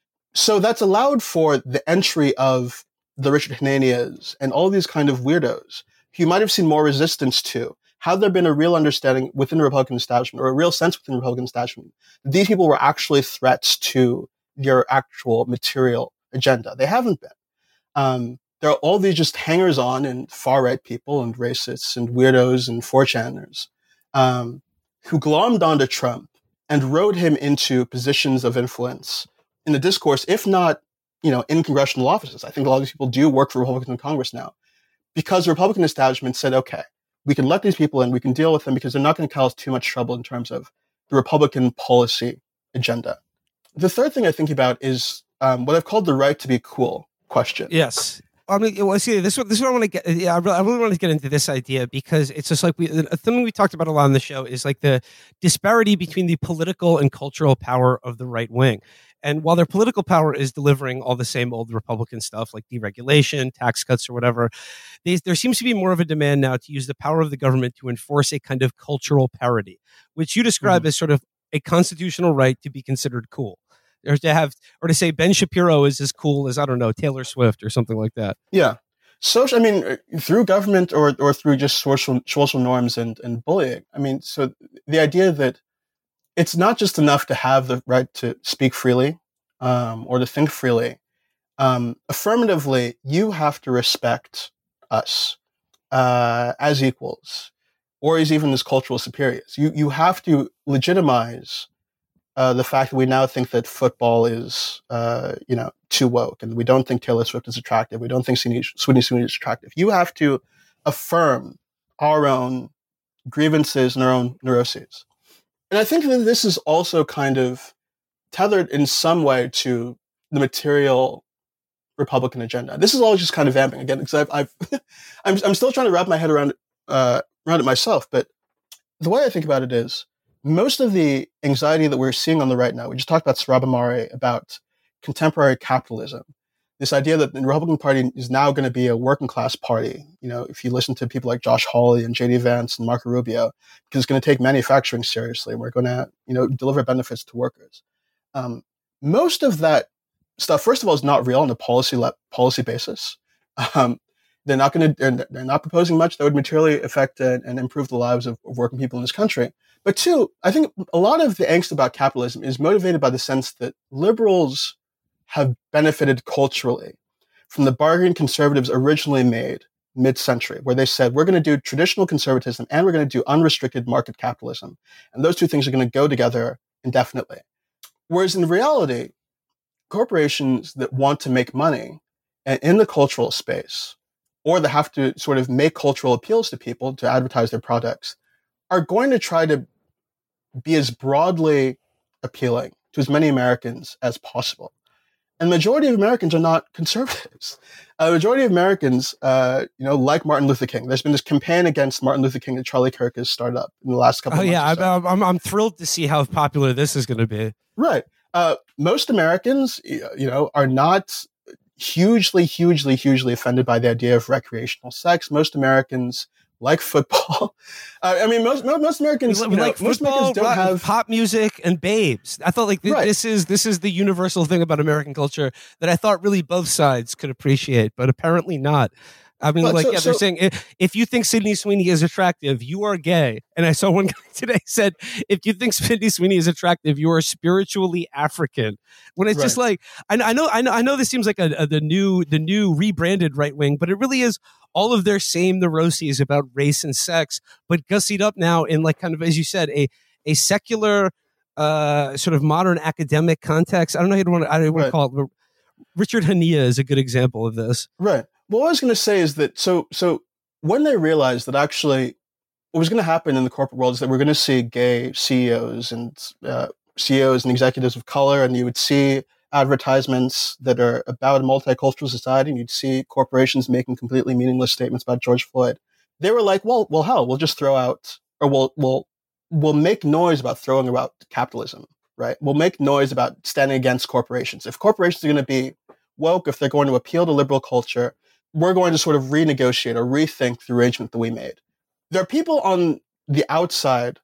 So that's allowed for the entry of the Richard Hananias and all these kind of weirdos who you might have seen more resistance to. Had there been a real understanding within the Republican establishment or a real sense within the Republican establishment that these people were actually threats to their actual material agenda? They haven't been. Um, there are all these just hangers-on and far-right people and racists and weirdos and four chaners um, who glommed onto Trump and rode him into positions of influence in the discourse, if not, you know, in congressional offices. I think a lot of these people do work for Republicans in Congress now because the Republican establishment said, okay, we can let these people in, we can deal with them because they're not going to cause too much trouble in terms of the Republican policy agenda. The third thing I think about is um, what I've called the right to be cool question. Yes. I mean, well, see, this is what this is what I want to get. Yeah, I really, I really want to get into this idea because it's just like we, a thing we talked about a lot on the show is like the disparity between the political and cultural power of the right wing. And while their political power is delivering all the same old Republican stuff like deregulation, tax cuts, or whatever, they, there seems to be more of a demand now to use the power of the government to enforce a kind of cultural parity, which you describe mm-hmm. as sort of a constitutional right to be considered cool. Or to have, or to say Ben Shapiro is as cool as, I don't know, Taylor Swift or something like that. Yeah. Social, I mean, through government or, or through just social, social norms and, and bullying. I mean, so the idea that it's not just enough to have the right to speak freely um, or to think freely. Um, affirmatively, you have to respect us uh, as equals or as even as cultural superiors. You, you have to legitimize Uh, the fact that we now think that football is, uh, you know, too woke, and we don't think Taylor Swift is attractive. We don't think Sweeney Sweeney is attractive. You have to affirm our own grievances and our own neuroses. And I think that this is also kind of tethered in some way to the material Republican agenda. This is all just kind of vamping again, because I've, I've I'm, I'm still trying to wrap my head around, uh, around it myself. But the way I think about it is, most of the anxiety that we're seeing on the right now, we just talked about Sarab Ahmari, about contemporary capitalism. this idea that the Republican Party is now going to be a working class party. You know, if you listen to people like Josh Hawley and J D Vance and Marco Rubio, because it's going to take manufacturing seriously. We're going to, you know, deliver benefits to workers. Um, most of that stuff, first of all, is not real on a policy le- policy basis. Um, they're not going to, they're, they're not proposing much that would materially affect and, and improve the lives of, of working people in this country. But two, I think a lot of the angst about capitalism is motivated by the sense that liberals have benefited culturally from the bargain conservatives originally made mid-century, where they said, we're going to do traditional conservatism and we're going to do unrestricted market capitalism. And those two things are going to go together indefinitely. Whereas in reality, corporations that want to make money in the cultural space, or that have to sort of make cultural appeals to people to advertise their products, are going to try to be as broadly appealing to as many Americans as possible. And the majority of Americans are not conservatives. A majority of Americans, uh, you know, like Martin Luther King. There's been this campaign against Martin Luther King that Charlie Kirk has started up in the last couple oh, of months. Oh, yeah. So. I'm, I'm, I'm thrilled to see how popular this is going to be. Right. Uh, most Americans, you know, are not hugely, hugely, hugely offended by the idea of recreational sex. Most Americans like football. Uh, I mean, most most Americans, we, you know, like most football, Americans don't rock, have pop music and babes. I thought like th- right. this is this is the universal thing about American culture that I thought really both sides could appreciate, but apparently not. I mean, but like, so, yeah, they're so, saying if, if you think Sydney Sweeney is attractive, you are gay. And I saw one guy today said, if you think Sydney Sweeney is attractive, you are spiritually African. When it's right. just like, I, I know, I know, I know this seems like a, a, the new, the new rebranded right wing, but it really is all of their same neuroses about race and sex, but gussied up now in like kind of, as you said, a a secular, uh, sort of modern academic context. I don't know how to want to, I don't want right. to call it. Richard Hanea is a good example of this. Right. Well, what I was going to say is that so so when they realized that actually what was going to happen in the corporate world is that we're going to see gay C E Os and uh, C E Os and executives of color, and you would see advertisements that are about a multicultural society, and you'd see corporations making completely meaningless statements about George Floyd. They were like, well, well, hell, we'll just throw out, or we'll we'll we'll make noise about throwing out capitalism, right? We'll make noise about standing against corporations. If corporations are going to be woke, if they're going to appeal to liberal culture, we're going to sort of renegotiate or rethink the arrangement that we made. There are people on the outside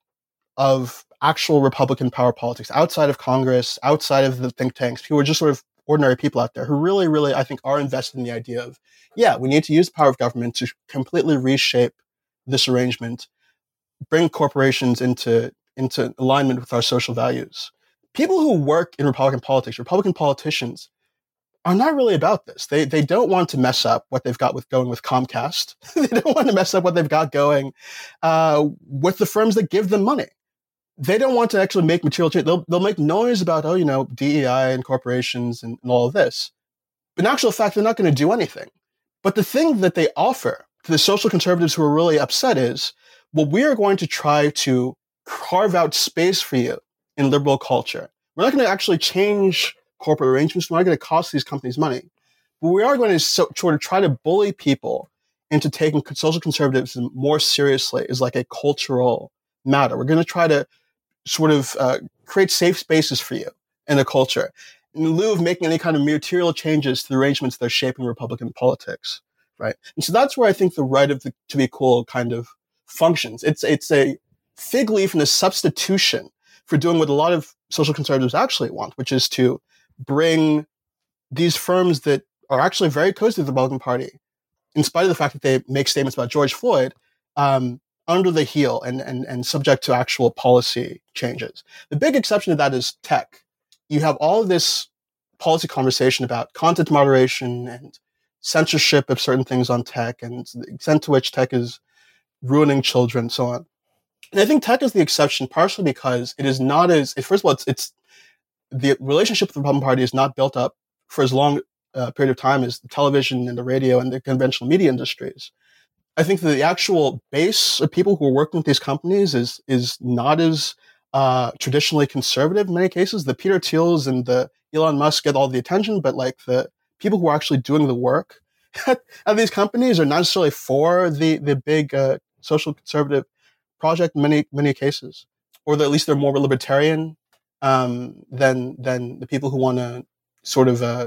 of actual Republican power politics, outside of Congress, outside of the think tanks, who are just sort of ordinary people out there who really, really, I think, are invested in the idea of, yeah, we need to use the power of government to completely reshape this arrangement, bring corporations into, into alignment with our social values. People who work in Republican politics, Republican politicians, are not really about this. They they don't want to mess up what they've got with going with Comcast. They don't want to mess up what they've got going uh, with the firms that give them money. They don't want to actually make material change. They'll they'll make noise about, oh, you know, D E I and corporations and, and all of this. But in actual fact, they're not going to do anything. But the thing that they offer to the social conservatives who are really upset is, well, we are going to try to carve out space for you in liberal culture. We're not going to actually change corporate arrangements. We're not going to cost these companies money. But we are going to so, sort of try to bully people into taking social conservatism more seriously as like a cultural matter. We're going to try to sort of uh, create safe spaces for you in the culture in lieu of making any kind of material changes to the arrangements that are shaping Republican politics, right? And so that's where I think the right of the to be cool kind of functions. It's it's a fig leaf and a substitution for doing what a lot of social conservatives actually want, which is to bring these firms that are actually very close to the Republican Party, in spite of the fact that they make statements about George Floyd, um, under the heel and, and, and subject to actual policy changes. The big exception to that is tech. You have all of this policy conversation about content moderation and censorship of certain things on tech and the extent to which tech is ruining children and so on. And I think tech is the exception partially because it is not as, first of all, it's, it's the relationship with the Republican Party is not built up for as long a period of time as the television and the radio and the conventional media industries. I think that the actual base of people who are working with these companies is is not as uh, traditionally conservative in many cases. The Peter Thiels and the Elon Musk get all the attention, but like the people who are actually doing the work at, at these companies are not necessarily for the the big uh, social conservative project in many many cases, or that at least they're more libertarian um, than than the people who want to sort of uh,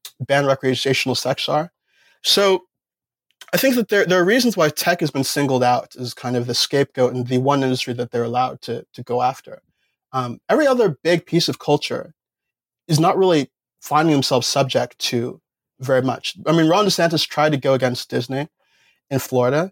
ban recreational sex are. So I think that there there are reasons why tech has been singled out as kind of the scapegoat and the one industry that they're allowed to to go after. Um, every other big piece of culture is not really finding themselves subject to very much. I mean, Ron DeSantis tried to go against Disney in Florida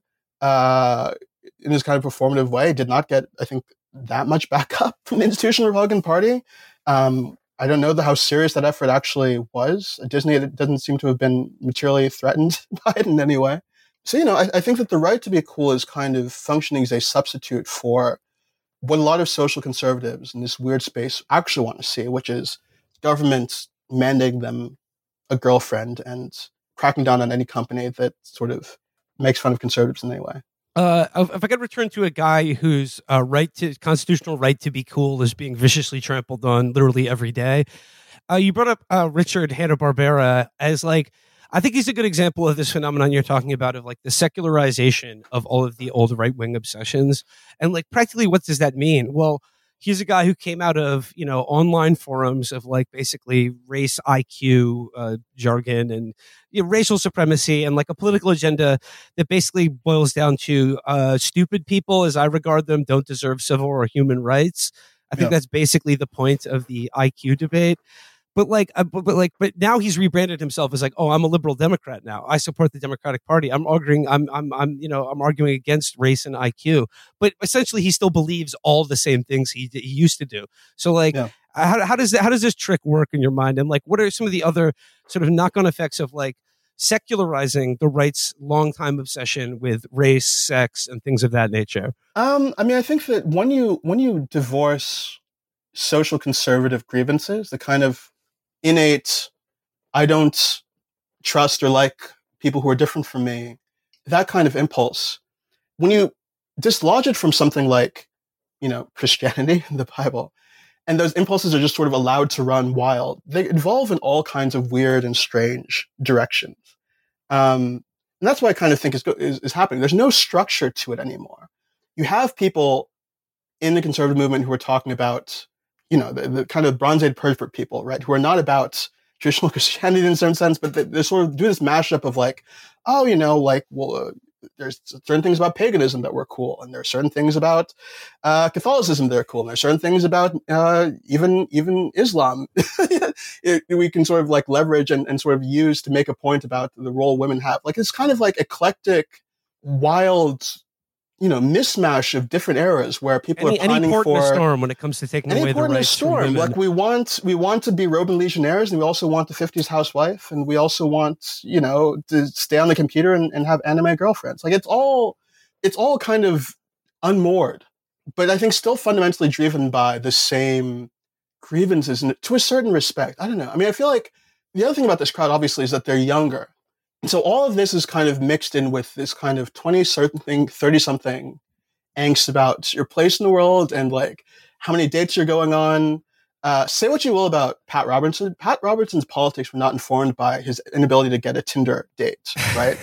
uh, in this kind of performative way, did not get, I think, that much backup from the institutional Republican Party. Um, I don't know the, how serious that effort actually was. Disney doesn't seem to have been materially threatened by it in any way. So, you know, I, I think that the right to be cool is kind of functioning as a substitute for what a lot of social conservatives in this weird space actually want to see, which is government mandating them a girlfriend and cracking down on any company that sort of makes fun of conservatives in any way. Uh, if I could return to a guy whose uh, right to constitutional right to be cool is being viciously trampled on literally every day, uh, you brought up uh, Richard Hanna-Barbera as like, I think he's a good example of this phenomenon you're talking about of like the secularization of all of the old right-wing obsessions. And like practically what does that mean? Well, he's a guy who came out of, you know, online forums of like basically race I Q uh, jargon and you know, racial supremacy and like a political agenda that basically boils down to uh, stupid people, as I regard them, don't deserve civil or human rights. I think yeah. that's basically the point of the I Q debate. But like, uh, but, but like, but now he's rebranded himself as like, oh, I'm a liberal Democrat now. I support the Democratic Party. I'm arguing, I'm, I'm, I'm, you know, I'm arguing against race and I Q. But essentially, he still believes all the same things he he used to do. So, like, yeah. how how does that, how does this trick work in your mind? And like, what are some of the other sort of knock-on effects of like secularizing the right's longtime obsession with race, sex, and things of that nature? Um, I mean, I think that when you when you divorce social conservative grievances, the kind of innate, I don't trust or like people who are different from me, that kind of impulse, when you dislodge it from something like, you know, Christianity, the Bible, and those impulses are just sort of allowed to run wild, they evolve in all kinds of weird and strange directions. Um, and that's what I kind of think is, is, is happening. There's no structure to it anymore. You have people in the conservative movement who are talking about, you know, the, the kind of Bronze Age pervert people, right, who are not about traditional Christianity in a certain sense, but they, they sort of do this mashup of like, oh, you know, like, well, uh, there's certain things about paganism that were cool, and there are certain things about uh, Catholicism that are cool, and there are certain things about uh, even even Islam it, we can sort of like leverage and, and sort of use to make a point about the role women have. Like, it's kind of like eclectic, wild, you know, mismatch of different eras where people any, are pining any port for in a storm when it comes to taking any away port the in a rights from storm. women. Like, we want we want to be Roman legionnaires, and we also want the fifties housewife, and we also want, you know, to stay on the computer and, and have anime girlfriends. Like, it's all it's all kind of unmoored, but I think still fundamentally driven by the same grievances, and to a certain respect. I don't know. I mean, I feel like the other thing about this crowd, obviously, is that they're younger. And so all of this is kind of mixed in with this kind of twenty-something, thirty-something angst about your place in the world and like how many dates you're going on. Uh, say what you will about Pat Robertson. Pat Robertson's politics were not informed by his inability to get a Tinder date, right?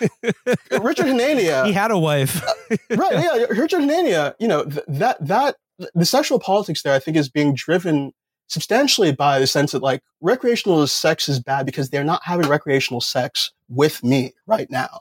Richard Hanania. He had a wife. uh, right, yeah. Richard Hanania, you know, th- that, that, the sexual politics there, I think, is being driven substantially by the sense that like recreational sex is bad because they're not having recreational sex with me right now.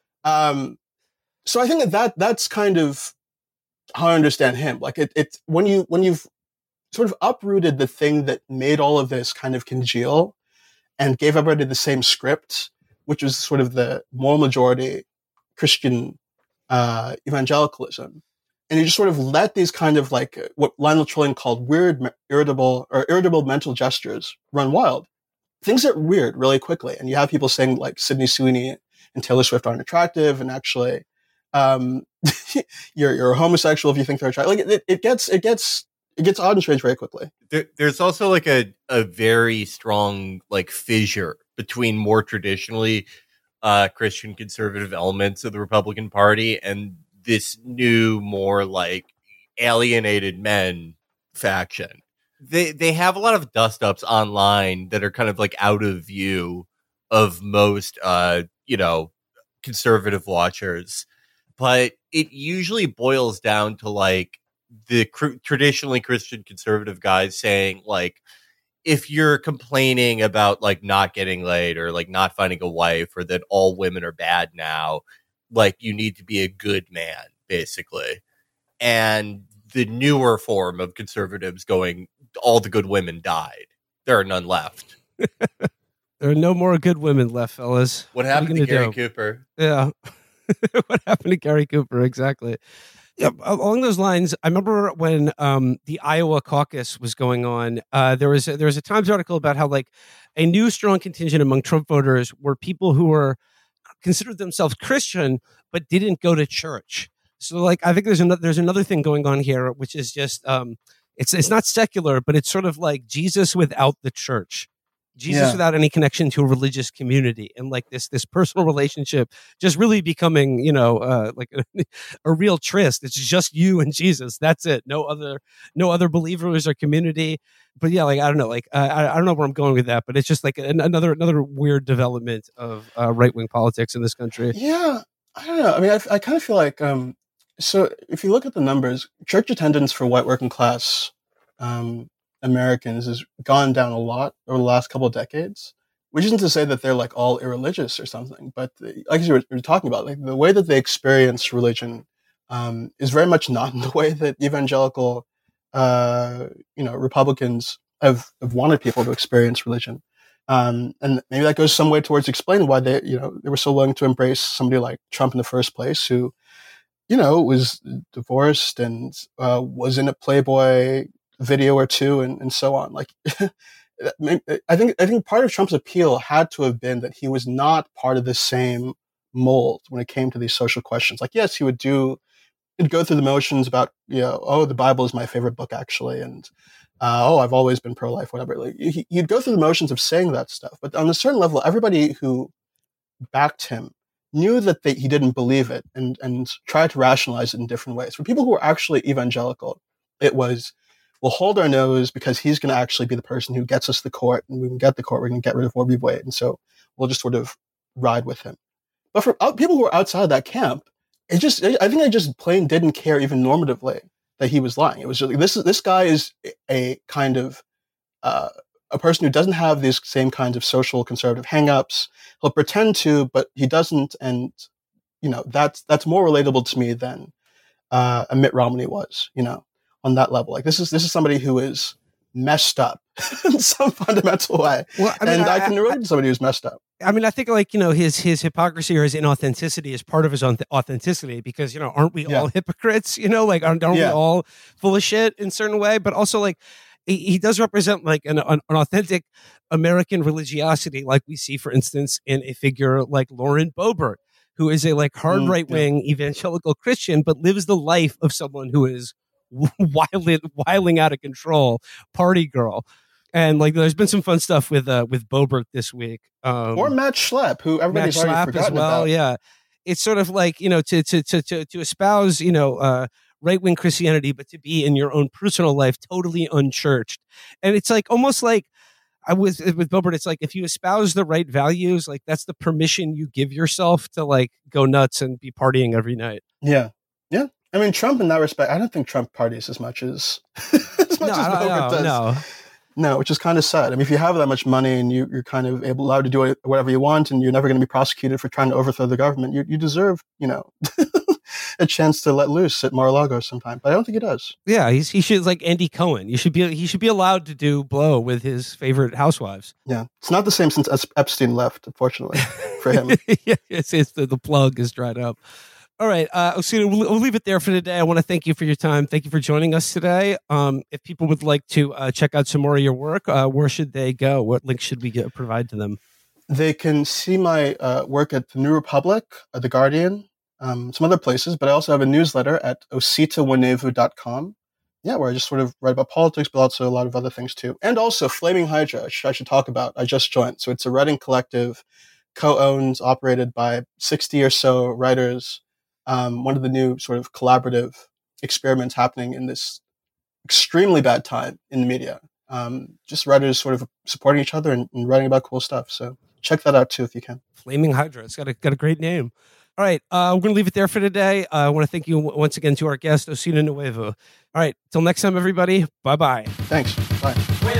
Um, so I think that, that that's kind of how I understand him. Like it, it, when you, when you've sort of uprooted the thing that made all of this kind of congeal and gave everybody the same script, which was sort of the moral majority Christian, uh, evangelicalism. And you just sort of let these kind of like what Lionel Trilling called weird, irritable or irritable mental gestures run wild. Things get weird really quickly. And you have people saying like Sydney Sweeney and Taylor Swift aren't attractive. And actually, um, you're, you're a homosexual if you think they're attractive. Like it, it gets, it gets, it gets odd and strange very quickly. There, there's also like a, a very strong like fissure between more traditionally uh, Christian conservative elements of the Republican Party and this new, more like alienated men faction. They they have a lot of dust ups online that are kind of like out of view of most, uh, you know, conservative watchers. But it usually boils down to like the cr- traditionally Christian conservative guys saying like, if you're complaining about like not getting laid or like not finding a wife or that all women are bad now, like you need to be a good man, basically. And the newer form of conservatives going, all the good women died. There are none left. There are no more good women left, fellas. What happened what to Gary do? Cooper? Yeah. What happened to Gary Cooper? Exactly. Yeah, along those lines, I remember when um, the Iowa caucus was going on. Uh, there was a, there was a Times article about how like a new strong contingent among Trump voters were people who were considered themselves Christian but didn't go to church. So like I think there's another there's another thing going on here, which is just um, it's it's not secular, but it's sort of like Jesus without the church. Jesus Yeah. without any connection to a religious community, and like this this personal relationship just really becoming, you know, uh, like a, a real tryst. It's just you and Jesus. That's it. No other no other believers or community. But yeah, like I don't know, like uh, I I don't know where I'm going with that, but it's just like an, another another weird development of uh, right wing politics in this country. Yeah, I don't know. I mean, I, I kind of feel like, um, so if you look at the numbers, church attendance for white working class um, Americans has gone down a lot over the last couple of decades, which isn't to say that they're like all irreligious or something, but the, like you were, you were talking about, like the way that they experience religion um, is very much not in the way that evangelical, uh, you know, Republicans have, have wanted people to experience religion. Um, and maybe that goes some way towards explaining why they, you know, they were so willing to embrace somebody like Trump in the first place, who, you know, was divorced and uh, was in a Playboy video or two, and, and so on. Like, I think I think part of Trump's appeal had to have been that he was not part of the same mold when it came to these social questions. Like, yes, he would do, he'd go through the motions about, you know, oh, the Bible is my favorite book actually, and uh, oh, I've always been pro-life, whatever. Like, he, he'd go through the motions of saying that stuff, but on a certain level, everybody who backed him knew that they, he didn't believe it, and and tried to rationalize it in different ways. For people who were actually evangelical, it was, we'll hold our nose because he's going to actually be the person who gets us the court, and we can get the court, we're going to get rid of Roe v. Wade, and so we'll just sort of ride with him. But for people who are outside of that camp, it just, I think they just plain didn't care even normatively that he was lying. It was just like, this this guy is a kind of uh, a person who doesn't have these same kinds of social conservative hangups. He'll pretend to, but he doesn't, and you know that's that's more relatable to me than uh, a Mitt Romney was. You know. On that level, like this is this is somebody who is messed up in some fundamental way, well, I mean, and I, I can relate to somebody who's messed up. I mean, I think like you know his his hypocrisy or his inauthenticity is part of his own authenticity, because you know aren't we Yeah. all hypocrites? You know, like aren't, aren't Yeah. we all full of shit in a certain way? But also like he, he does represent like an, an an authentic American religiosity, like we see, for instance, in a figure like Lauren Boebert, who is a like hard Mm, right wing evangelical Christian, but lives the life of someone who is wildly wiling out of control party girl. And like there's been some fun stuff with uh with Boebert this week, um Or Matt Schlapp, who Matt everybody's already Schlapp forgotten as well. about. Yeah, it's sort of like, you know, to to to to, to espouse, you know, uh right wing Christianity, but to be in your own personal life totally unchurched. And it's like almost like I was with Boebert, it's like if you espouse the right values, like that's the permission you give yourself to like go nuts and be partying every night. Yeah, yeah. I mean, Trump in that respect, I don't think Trump parties as much as as much No, as I don't- Boebert no, does. no. No, which is kind of sad. I mean, if you have that much money and you, you're kind of able, allowed to do it, whatever you want, and you're never going to be prosecuted for trying to overthrow the government, you, you deserve, you know, a chance to let loose at Mar-a-Lago sometime. But I don't think he does. Yeah, he's he should like Andy Cohen. You should be he should be allowed to do blow with his favorite housewives. Yeah, it's not the same since Epstein left, unfortunately, for him. Yeah, it's, it's the, the plug is dried up. All right, uh, Osita, we'll, we'll leave it there for today. I want to thank you for your time. Thank you for joining us today. Um, if people would like to uh, check out some more of your work, uh, where should they go? What links should we get, provide to them? They can see my uh, work at the New Republic, uh, The Guardian, um, some other places, but I also have a newsletter at osita nwonevu dot com. Yeah, where I just sort of write about politics, but also a lot of other things too. And also Flaming Hydra, which I should talk about. I just joined. So it's a writing collective, co-owned, operated by sixty or so writers. Um, one of the new sort of collaborative experiments happening in this extremely bad time in the media. Um, just writers sort of supporting each other and, and writing about cool stuff. So check that out too if you can. Flaming Hydra. It's got a got a great name. All right, uh, we're going to leave it there for today. Uh, I want to thank you once again to our guest, Osita Nwonevu. All right, till next time, everybody. Bye-bye. Thanks. Bye.